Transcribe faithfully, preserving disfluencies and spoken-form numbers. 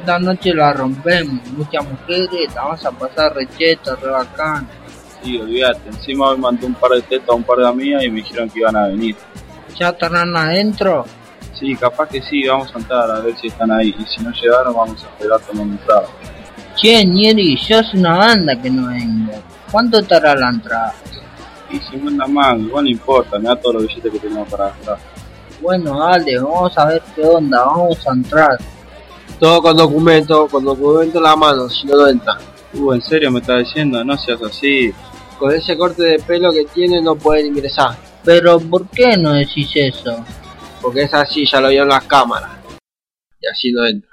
Esta noche la rompemos, muchas mujeres, la vamos a pasar recheta, re bacán. Sí, olvídate, encima hoy mandé un par de tetas a un par de amigas y me dijeron que iban a venir. ¿Ya estarán adentro? Sí, capaz que sí, vamos a entrar a ver si están ahí, y si no llegaron vamos a esperar tomando un trago. Che, Nieri, yo hace una banda que no vengo. ¿Cuánto estará la entrada? Y cincuenta mangos, igual no importa, me da todos los billetes que tenemos para gastar. Bueno, dale, vamos a ver qué onda, vamos a entrar. Todo con documento, con documento en la mano, si no, no entra. Uh, ¿en serio me estás diciendo? No seas así. Con ese corte de pelo que tiene no pueden ingresar. Pero, ¿por qué no decís eso? Porque es así, ya lo vieron las cámaras. Y así no entra.